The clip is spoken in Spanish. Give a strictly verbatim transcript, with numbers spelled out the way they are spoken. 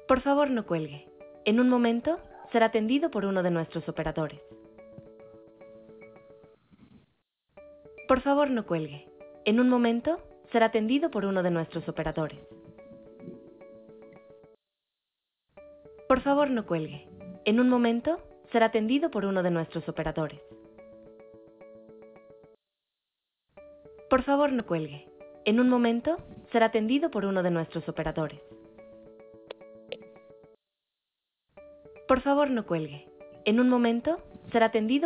Por favor, no cuelgue. En un momento será atendido por uno de nuestros operadores. Por favor, no cuelgue. En un momento será atendido por uno de nuestros operadores. Por favor, no cuelgue. En un momento será atendido por uno de nuestros operadores. Por favor, no cuelgue. En un momento será atendido por uno de nuestros operadores. Por favor, no cuelgue. En un momento será atendido